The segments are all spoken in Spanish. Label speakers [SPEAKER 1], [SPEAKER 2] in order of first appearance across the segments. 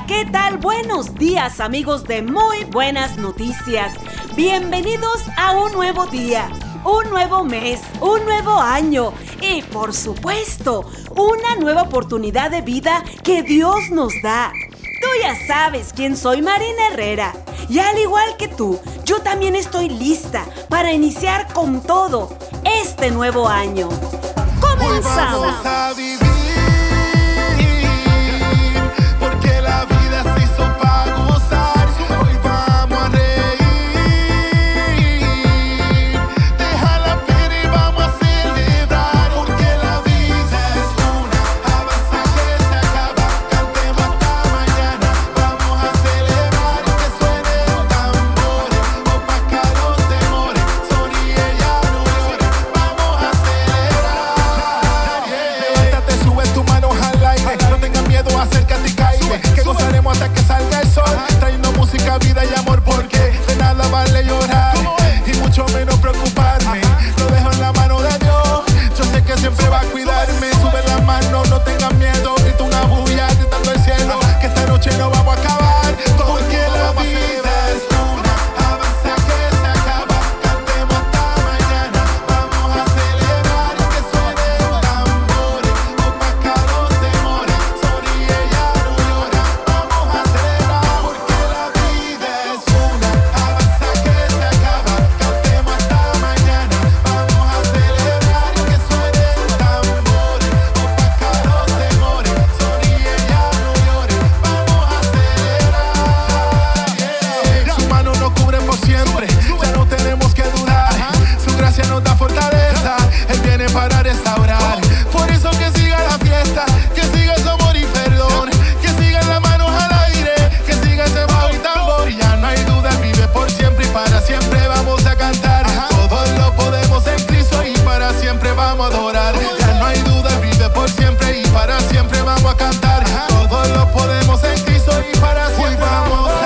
[SPEAKER 1] Hola, ¿qué tal? Buenos días, amigos de Muy Buenas Noticias. Bienvenidos a un nuevo día, un nuevo mes, un nuevo año y, por supuesto, una nueva oportunidad de vida que Dios nos da. Tú ya sabes quién soy, Marina Herrera. Y al igual que tú, yo también estoy lista para iniciar con todo este nuevo año. ¡Comenzamos!
[SPEAKER 2] Hoy vamos a vivir, porque la vida se hizo para gozar. Hoy vamos a reír, deja la pena y vamos a celebrar, porque la vida es una avanza que se acaba. Cantemos hasta mañana, vamos a celebrar y que suene el tambor. Opaca los temores, sonríe ya no llores, vamos a celebrar. Levántate, sube tus manos al aire, no tengas miedo, acércate y caile, que gozaremos hasta que salga el sol, trayendo música, vida y amor, porque de nada vale llorar y mucho menos preocuparme. Lo dejo en la mano de Dios, yo sé que siempre va a cuidarme. Sube la mano, no tengas miedo, grita una bulla gritando al cielo, que esta noche no vamos a acabar, porque la vida es una avanza que se acaba. Cantemos hasta mañana, vamos a celebrar y que suene el tambor. Opaca los temores, sonríe ya no llora, vamos a celebrar, porque la vida es una avanza que se acaba. Cantemos hasta mañana, vamos a celebrar y que suene el tambor. Opaca los temores, sonríe ya no llores, vamos a celebrar. Su mano nos cubre por siempre, ya no tenemos que dudar. Su gracia nos da fortaleza, Él viene para restaurar. Por eso que siga la fiesta, que siga su amor y perdón, que sigan las manos al aire, que siga ese bajo y tambor. Ya no hay duda, Él vive por siempre y para siempre vamos a cantar. Todos lo podemos en Cristo y para siempre vamos a adorar. Ya no hay duda, Él vive por siempre y para siempre vamos a cantar. Todos lo podemos en Cristo y para siempre vamos a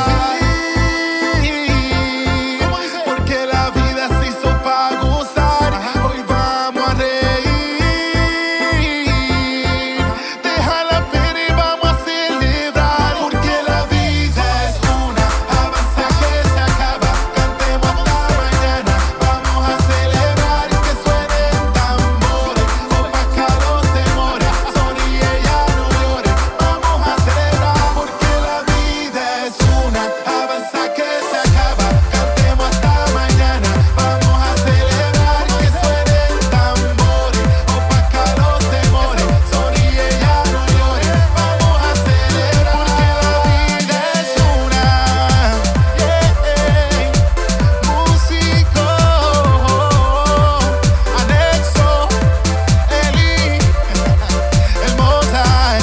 [SPEAKER 2] vivir, porque la vida se hizo para gozar. Hoy vamos a reír, deja la pena y vamos a celebrar, porque la vida es una avanza que se acaba. Cantemos hasta mañana, vamos a celebrar y que suene el tambor. Opaca los temores, sonríe ya no llores, vamos a celebrar, porque la vida es una avanza que se acaba. Cantemos hasta mañana, vamos a celebrar y que suene el tambor. Opaca los temores, sonríe ya no llores, vamos a celebrar, porque la vida es una. Músico, Anexo, Eli, el Mozart.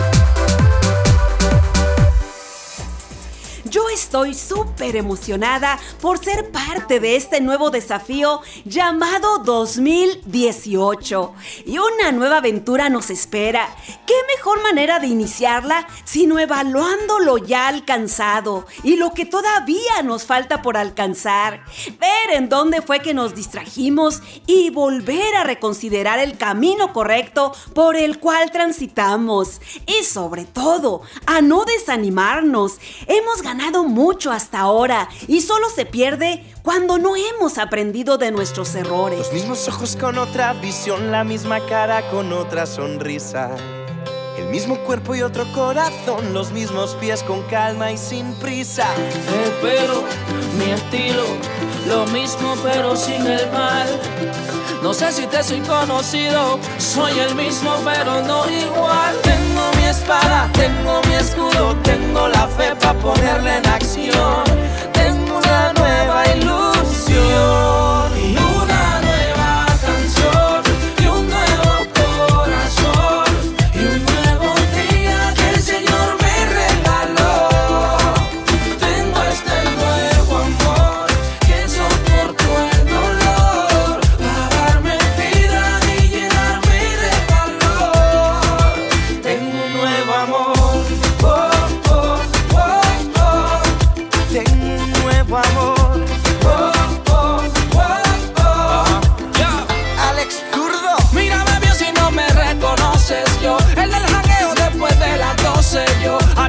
[SPEAKER 1] Yo estoy súper emocionada por ser parte de este nuevo desafío llamado 2018. Y una nueva aventura nos espera. ¿Qué mejor manera de iniciarla sino evaluando lo ya alcanzado y lo que todavía nos falta por alcanzar? Ver en dónde fue que nos distrajimos y volver a reconsiderar el camino correcto por el cual transitamos. Y sobre todo, a no desanimarnos. Hemos ganado mucho hasta ahora y solo se pierde cuando no hemos aprendido de nuestros errores.
[SPEAKER 3] Los mismos ojos con otra visión, la misma cara con otra sonrisa, el mismo cuerpo y otro corazón, los mismos pies con calma y sin prisa.
[SPEAKER 4] El pelo, mi estilo, lo mismo pero sin el mal. No sé si te soy conocido, soy el mismo pero no igual. Tengo mi espada, tengo mi escudo, tengo la fe para ponerla en acción. Tengo una nueva ilusión y una nueva canción y un nuevo corazón y un nuevo día que el Señor me regaló. Tengo este nuevo amor que soportó el dolor para darme vida y llenarme de valor. Tengo un nuevo amor, oh, oh, oh, oh.
[SPEAKER 3] Tengo un nuevo amor,
[SPEAKER 4] Oh, oh,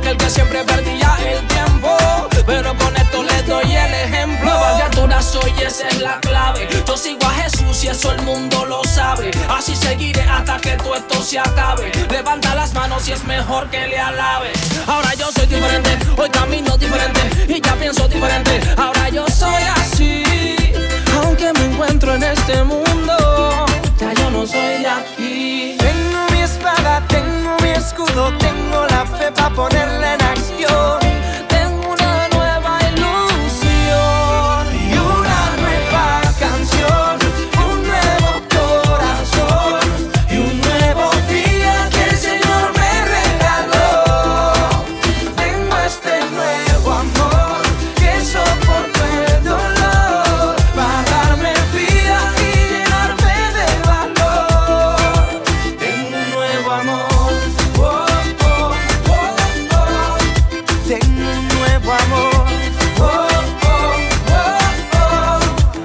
[SPEAKER 4] aquel que siempre perdía el tiempo. Pero con esto les doy el ejemplo. Nueva criatura soy, esa es la clave. Yo sigo a Jesús y eso el mundo lo sabe. Así seguiré hasta que todo esto se acabe. Levanta las manos y es mejor que le alabe. Ahora yo soy diferente, hoy camino diferente y ya pienso diferente. Ahora yo soy así. Aunque me encuentro en este mundo, ya yo no soy de aquí.
[SPEAKER 3] Tengo mi espada, tengo mi escudo, tengo la fe para ponerla en acción.
[SPEAKER 4] Tengo una nueva ilusión
[SPEAKER 3] Y una nueva canción, un nuevo corazón y un nuevo día que el Señor me regaló. Tengo este nuevo amor que soportó el dolor para darme vida y llenarme de valor. Tengo un nuevo amor, oh, oh, oh, oh. Tengo un nuevo amor, oh, oh, oh, oh.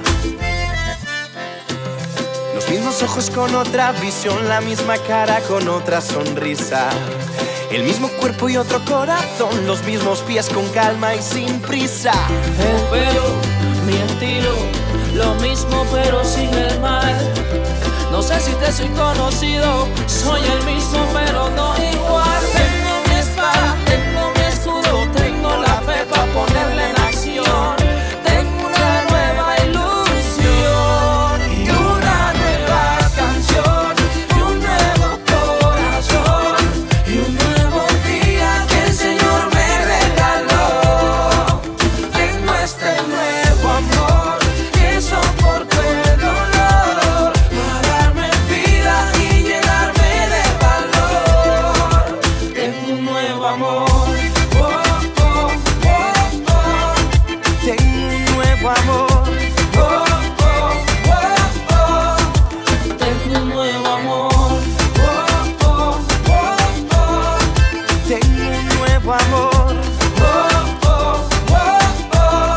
[SPEAKER 3] Los mismos ojos con otra visión, la misma cara con otra sonrisa. El mismo cuerpo y otro corazón, los mismos pies con calma y sin prisa.
[SPEAKER 4] El pelo, mi estilo, lo mismo pero sin el mal. No sé si te soy conocido, soy el mismo pero no igual. Tengo mi espada, tengo mi escudo, tengo la fe para ponerla en acción. Tengo una nueva ilusión
[SPEAKER 3] Y una nueva canción y un nuevo corazón y un nuevo día que el Señor me regaló. Tengo este nuevo amor que soportó el dolor para darme vida y llenarme de valor. Tengo un nuevo amor, oh, oh, oh, oh. Tengo un nuevo amor, oh, oh, oh, oh.
[SPEAKER 4] Tengo un nuevo amor.
[SPEAKER 3] Oh, oh, oh, oh. Tengo un nuevo amor. Oh, oh, oh, oh.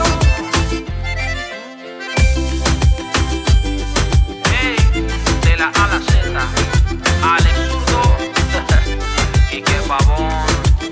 [SPEAKER 5] Hey, de la A a la Z, Alex Zurdo y que babón.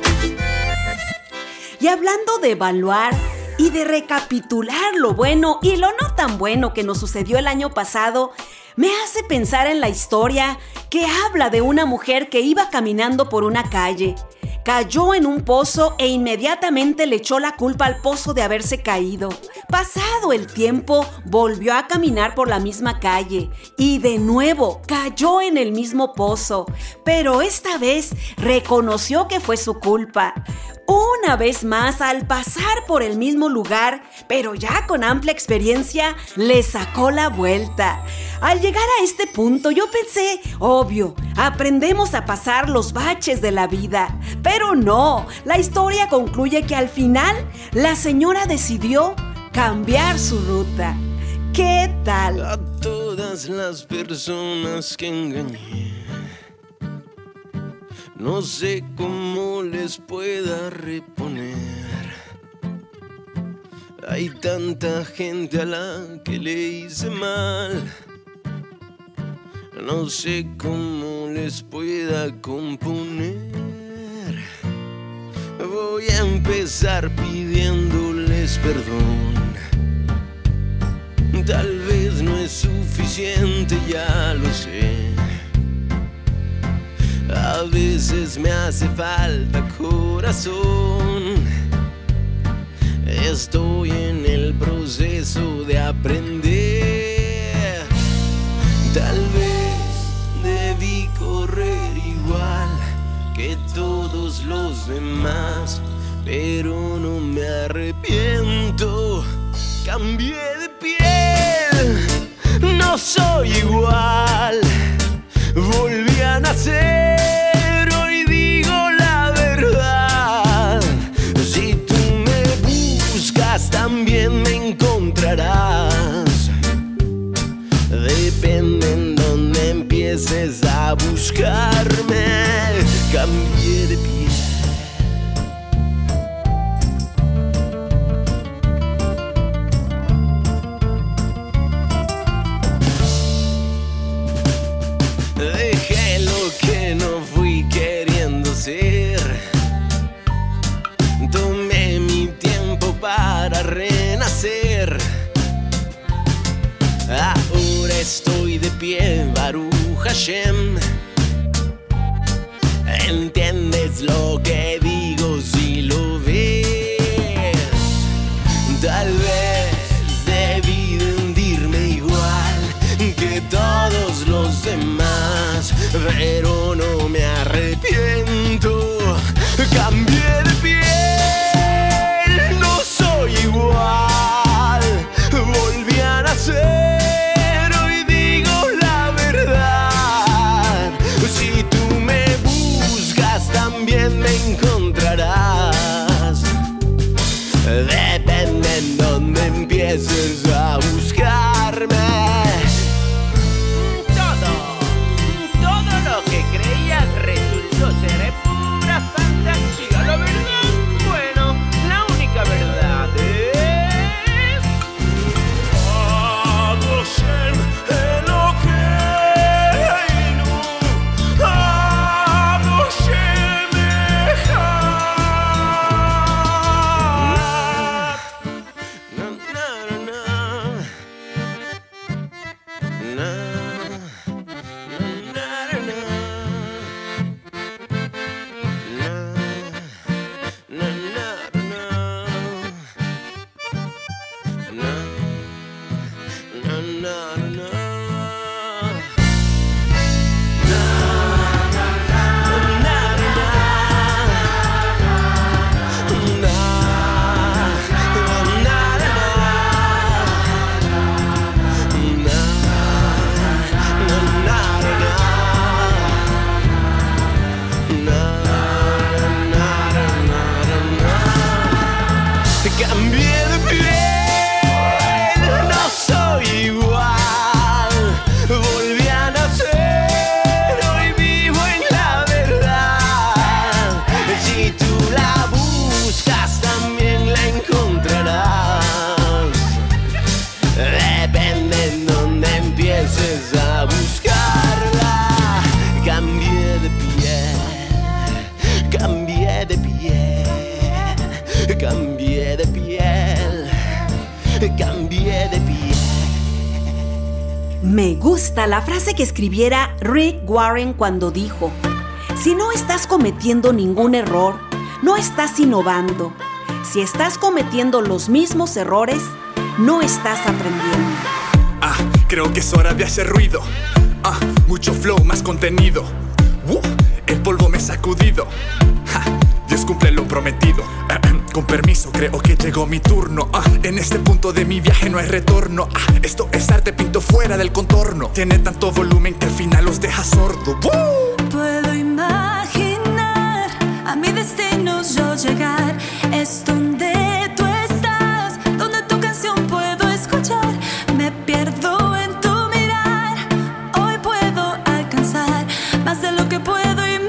[SPEAKER 1] Y hablando de evaluar y de recapitular lo bueno y lo no tan bueno que nos sucedió el año pasado, me hace pensar en la historia que habla de una mujer que iba caminando por una calle. Cayó en un pozo e inmediatamente le echó la culpa al pozo de haberse caído. Pasado el tiempo, volvió a caminar por la misma calle y de nuevo cayó en el mismo pozo, pero esta vez reconoció que fue su culpa. Una vez más, al pasar por el mismo lugar, pero ya con amplia experiencia, le sacó la vuelta. Al llegar a este punto, yo pensé, obvio, aprendemos a pasar los baches de la vida. Pero no, la historia concluye que al final, la señora decidió cambiar su ruta. ¿Qué tal?
[SPEAKER 3] A todas las personas que engañé, no sé cómo les pueda reponer. Hay tanta gente a la que le hice mal, no sé cómo les pueda componer. Voy a empezar pidiéndoles perdón. Tal vez no es suficiente, ya lo sé. A veces me hace falta corazón. Estoy en el proceso de aprender. Tal vez debí correr igual que todos los demás, pero no me arrepiento. Cambié de piel, no soy igual. Volví a nacer, hoy digo la verdad. Si tú me buscas, también me encontrarás. Depende en dónde empieces a buscarme. Cambié de piel. Dejé lo que no fui queriendo ser.
[SPEAKER 6] lo que digo si lo ves. Tal vez debí de hundirme igual que todos los demás, pero no me arrepiento. Cambié de piel, no soy igual. Volví a nacer, hoy digo la verdad. Si tú me buscas, también me encontrarás. Depende en dónde empieces a buscarme.
[SPEAKER 5] Todo lo que creías resultó ser pura fantasía. La verdad, bueno, la única verdad es
[SPEAKER 2] Hashem Elokeinu, Hashem Echad.
[SPEAKER 6] Na, na, na, na. Na, na, na, na. Na, na, na, na. Na, na, na. Cambié de piel, no soy igual. Volví a nacer, hoy vivo en la verdad. Si tú la buscas, también la encontrarás. Depende en dónde empieces a buscarla. Cambié de piel, cambié de piel. Cambié de piel, cambié de piel.
[SPEAKER 1] Me gusta la frase que escribiera Rick Warren cuando dijo: si no estás cometiendo ningún error, no estás innovando. Si estás cometiendo los mismos errores, no estás aprendiendo.
[SPEAKER 7] Creo que es hora de hacer ruido. Mucho flow, más contenido. El polvo me he sacudido. Dios cumple lo prometido. Con permiso, creo que llegó mi turno. En este punto de mi viaje no hay retorno. Esto es arte, pinto fuera del contorno. Tiene tanto volumen que al final los deja sordo.
[SPEAKER 8] Puedo imaginar a mi destino yo llegar. Es donde tú estás, donde tu canción puedo escuchar. Me pierdo en tu mirar. Hoy puedo alcanzar más de lo que puedo imaginar.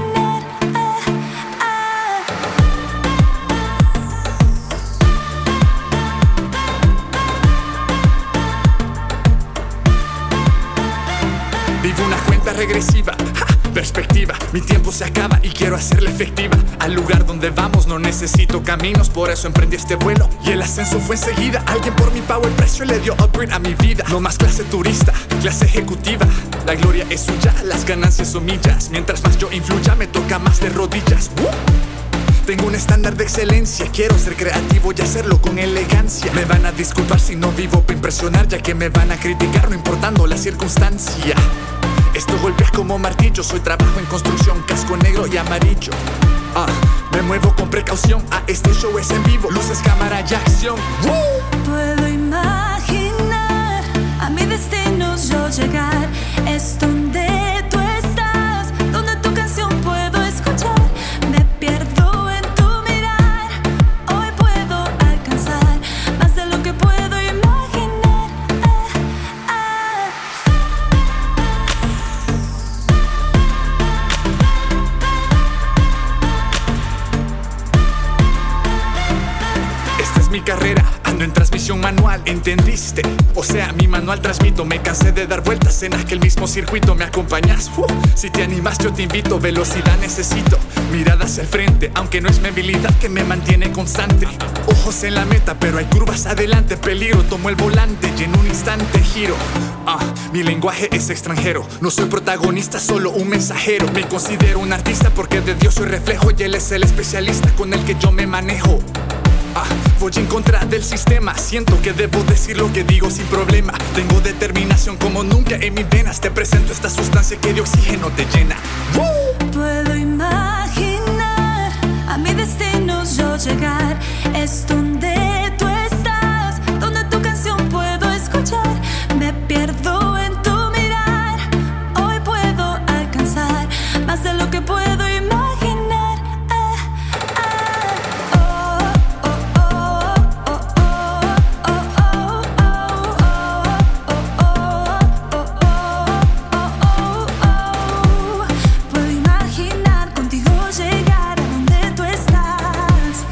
[SPEAKER 7] Vivo una cuenta regresiva, perspectiva, mi tiempo se acaba y quiero hacerla efectiva. Al lugar donde vamos no necesito caminos, por eso emprendí este vuelo y el ascenso fue enseguida. Alguien por mi pago el precio le dio upgrade a mi vida. No más clase turista, clase ejecutiva. La gloria es suya, las ganancias son millas. Mientras más yo influya me toca más de rodillas. Tengo un estándar de excelencia, quiero ser creativo y hacerlo con elegancia. Me van a disculpar si no vivo para impresionar, ya que me van a criticar no importando la circunstancia. Esto golpea como martillo, soy trabajo en construcción, casco negro y amarillo. Me muevo con precaución, este show es en vivo, luces, cámara y acción.
[SPEAKER 8] Puedo imaginar a mi destino yo llegar. Es donde tú estás, donde tu canción puedo escuchar. Me pierdo en tu mirar. Hoy puedo alcanzar más de lo que puedo imaginar.
[SPEAKER 7] Esta es mi carrera, ando en transmisión instrucción manual, ¿entendiste? O sea, mi manual transmito. Me cansé de dar vueltas en aquel mismo circuito. ¿Me acompañas? Si te animas yo te invito. Velocidad necesito, mirada hacia el frente, aunque no es mi habilidad que me mantiene constante. Ojos en la meta, pero hay curvas adelante. Peligro, tomo el volante y en un instante giro. Mi lenguaje es extranjero, no soy protagonista, solo un mensajero. Me considero un artista porque de Dios soy reflejo y Él es el especialista con el que yo me manejo. Voy en contra del sistema, siento que debo decir lo que digo sin problema. Tengo determinación como nunca en mis venas. Te presento esta sustancia que de oxígeno te llena.
[SPEAKER 8] Puedo imaginar a mi destino yo llegar. Es donde tú estás, donde tu canción puedo escuchar. Me pierdo en tu mirar. Hoy puedo alcanzar más de lo que puedo imaginar. Puedo imaginar contigo llegar a donde tú estás.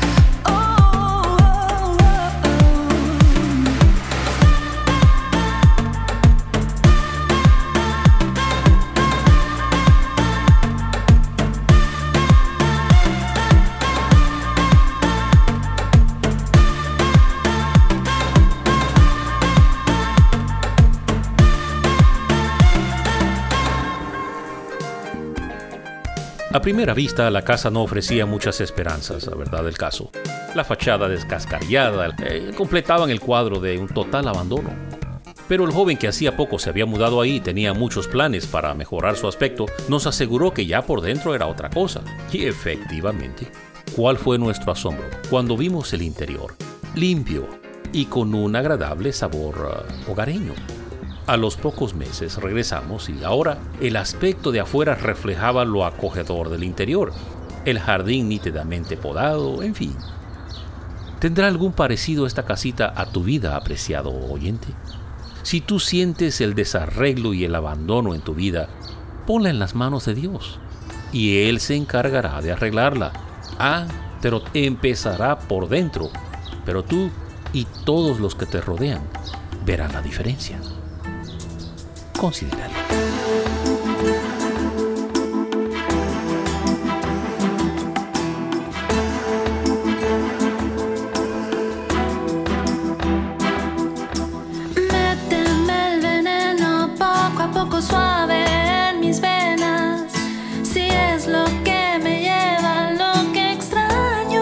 [SPEAKER 9] A primera vista, la casa no ofrecía muchas esperanzas, la verdad del caso. La fachada descascarillada completaban el cuadro de un total abandono. Pero el joven que hacía poco se había mudado ahí y tenía muchos planes para mejorar su aspecto, nos aseguró que ya por dentro era otra cosa. Y efectivamente, ¿cuál fue nuestro asombro cuando vimos el interior? Limpio y con un agradable sabor hogareño. A los pocos meses regresamos y ahora el aspecto de afuera reflejaba lo acogedor del interior. El jardín nítidamente podado, en fin. ¿Tendrá algún parecido esta casita a tu vida, apreciado oyente? Si tú sientes el desarreglo y el abandono en tu vida, ponla en las manos de Dios y Él se encargará de arreglarla. Pero empezará por dentro, pero tú y todos los que te rodean verán la diferencia. Considéralo.
[SPEAKER 8] Méteme el veneno poco a poco suave en mis venas. Si es lo que me lleva, lo que extraño.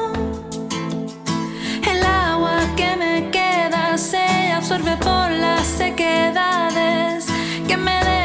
[SPEAKER 8] El agua que me queda se absorbe por las sequedades que me dejan.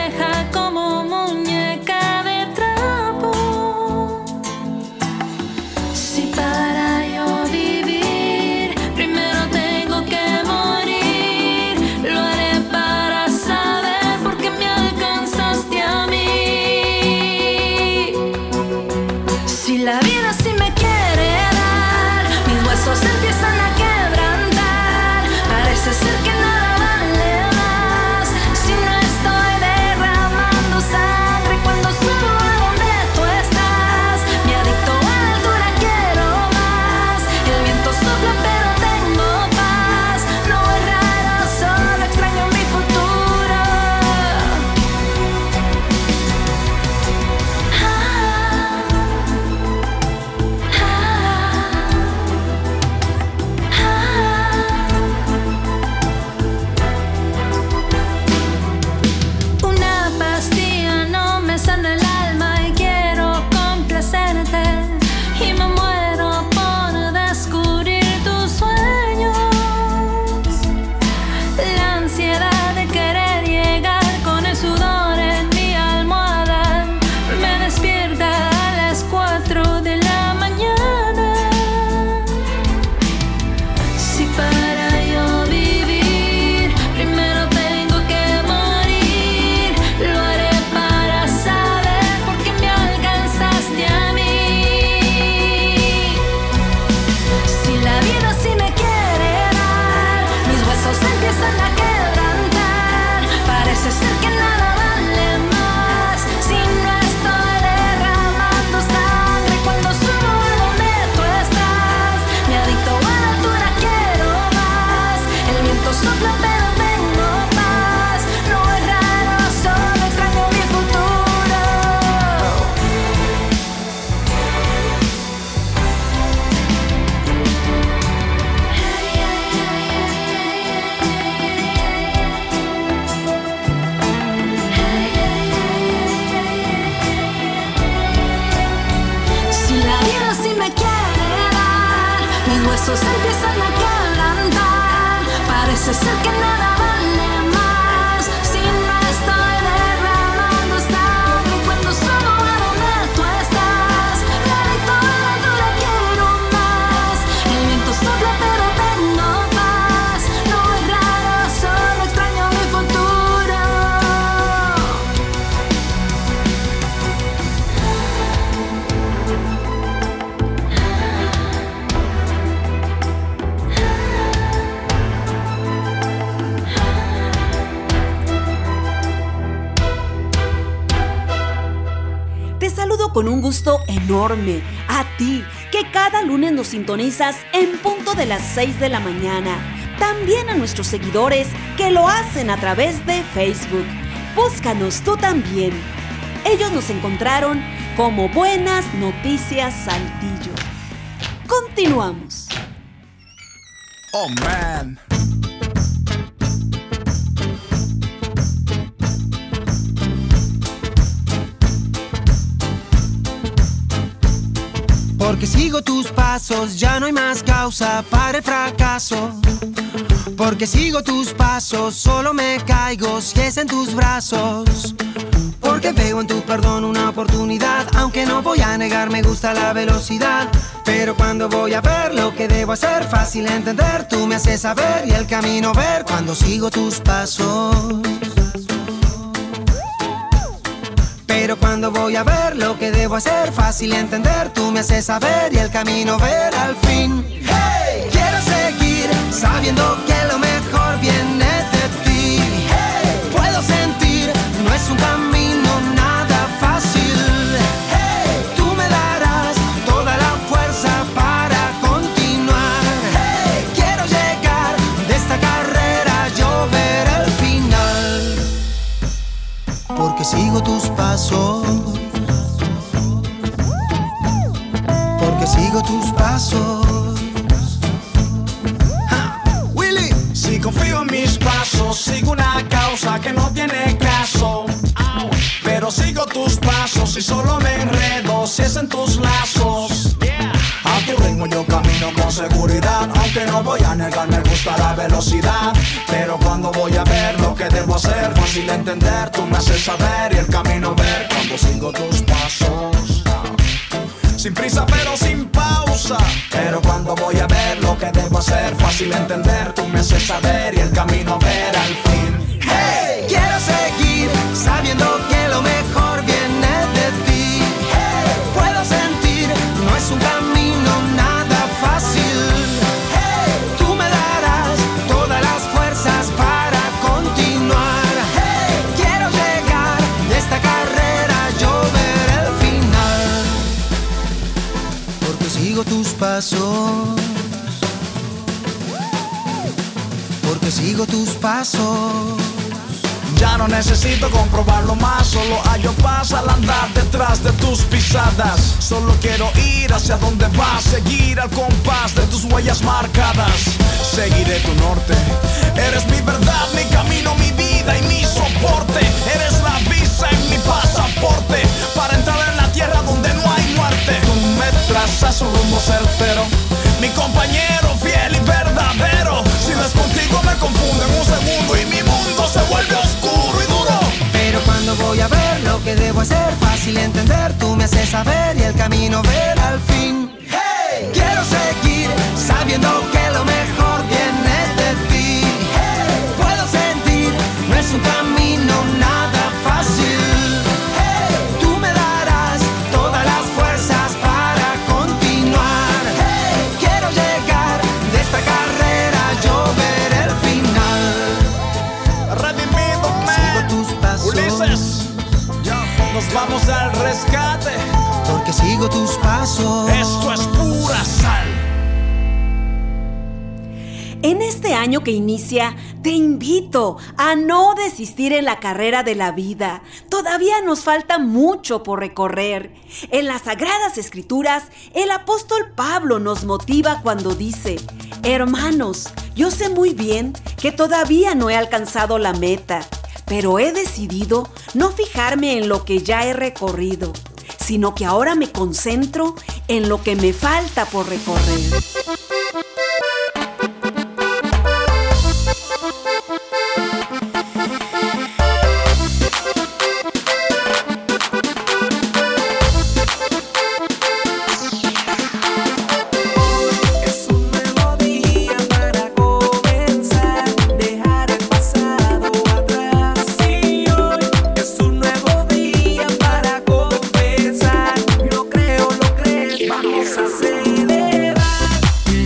[SPEAKER 1] saludo con un gusto enorme a ti, que cada lunes nos sintonizas en punto de las 6 de la mañana. También a nuestros seguidores que lo hacen a través de Facebook. Búscanos tú también. Ellos nos encontraron como Buenas Noticias Saltillo. Continuamos.
[SPEAKER 7] Oh, man.
[SPEAKER 10] Porque sigo tus pasos, ya no hay más causa para el fracaso. Porque sigo tus pasos, solo me caigo si es en tus brazos. Porque veo en tu perdón una oportunidad, aunque no voy a negar, me gusta la velocidad. Pero cuando voy a ver lo que debo hacer, fácil entender, tú me haces saber y el camino ver cuando sigo tus pasos. Pero cuando voy a ver lo que debo hacer, fácil entender, tú me haces saber y el camino ver al fin. Hey, quiero seguir sabiendo que lo mejor viene de ti. Hey, puedo sentir, no es un camino nada fácil. Hey, tú me darás toda la fuerza para continuar. Hey, quiero llegar de esta carrera, yo ver el final. Porque sigo tus pasos. Porque sigo tus pasos.
[SPEAKER 11] Willy, si confío en mis pasos, sigo una causa que no tiene caso. Pero sigo tus pasos y solo me enredo si es en tus lazos. A tu ritmo yo camino con seguridad, aunque no voy a negar, me gusta la velocidad. Pero cuando voy a ver lo que debo hacer, fácil entender, tú me haces saber y el camino ver cuando sigo tus pasos. Sin prisa pero sin pausa. Pero cuando voy a ver lo que debo hacer, fácil entender, tú me haces saber y el camino ver al fin.
[SPEAKER 10] Hey, quiero seguir sabiendo que lo mejor viene de ti. Hey, puedo sentir, no es un camino nada fácil. Hey, tú me darás todas las fuerzas para continuar. Hey, quiero llegar de esta carrera, yo ver el final. Porque sigo tus pasos. Porque sigo tus pasos.
[SPEAKER 11] Ya no necesito comprobarlo más, solo hallo paz al andar detrás de tus pisadas. Solo quiero ir hacia donde vas, seguir al compás de tus huellas marcadas. Seguiré tu norte, eres mi verdad, mi camino, mi vida y mi soporte. Eres la visa en mi pasaporte, para entrar en la tierra donde no hay muerte. Tú me trazas un rumbo certero, mi compañero fiel y verdadero. Si no es contigo me confundo en un segundo y mi mundo se vuelve oscuro y duro.
[SPEAKER 10] Pero cuando voy a ver lo que debo hacer, fácil entender, tú me haces saber y el camino ver al fin. Hey, quiero seguir sabiendo que lo mejor viene de ti. Hey, puedo sentir, no es un camino nada fácil. Hey, tú me darás todas las fuerzas para continuar. Hey, quiero llegar de esta carrera, yo ver el final.
[SPEAKER 11] Redimido, man.
[SPEAKER 10] Sigo tus pasos.
[SPEAKER 11] Ulises, nos vamos al rescate.
[SPEAKER 10] Porque sigo tus pasos.
[SPEAKER 11] Esto es pura sal.
[SPEAKER 1] En este año que inicia, te invito a no desistir en la carrera de la vida. Todavía nos falta mucho por recorrer. En las Sagradas Escrituras, el apóstol Pablo nos motiva cuando dice: hermanos, yo sé muy bien que todavía no he alcanzado la meta, pero he decidido no fijarme en lo que ya he recorrido, sino que ahora me concentro en lo que me falta por recorrer.
[SPEAKER 3] Es un nuevo día para comenzar, dejar el pasado atrás. Sí, hoy es un nuevo día para confesar. Lo creo, lo crees, vamos a celebrar.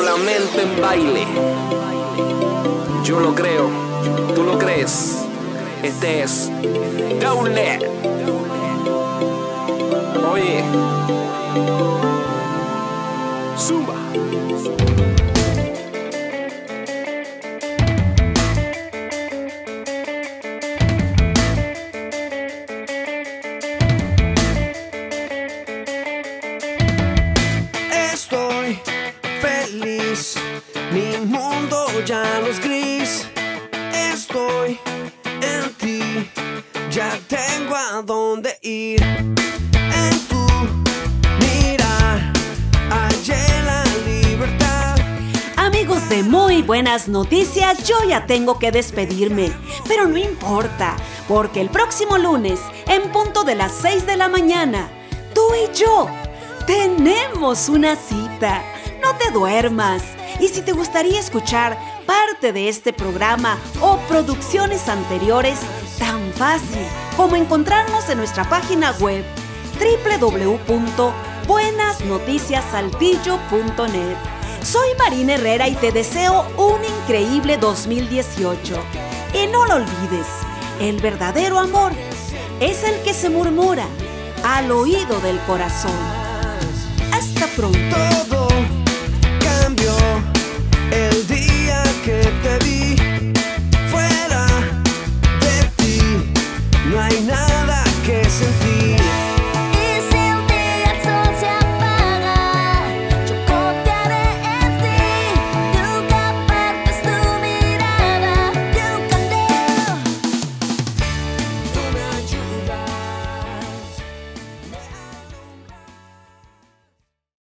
[SPEAKER 12] la mente en baile. Yo lo creo, tú lo crees. Este es Gaunet. Oye, Zumba.
[SPEAKER 6] Estoy feliz, mi mundo ya no es gris. Estoy en ti, ya tengo a dónde ir. En tu mirar, hallé la libertad.
[SPEAKER 1] Amigos de Muy Buenas Noticias, yo ya tengo que despedirme, pero no importa, porque el próximo lunes, en punto de las 6 de la mañana, tú y yo tenemos una cita. No te duermas. Y si te gustaría escuchar parte de este programa o producciones anteriores, tan fácil como encontrarnos en nuestra página web www.buenasnoticiassaltillo.net. Soy Marina Herrera y te deseo un increíble 2018. Y no lo olvides, el verdadero amor es el que se murmura al oído del corazón. Hasta pronto.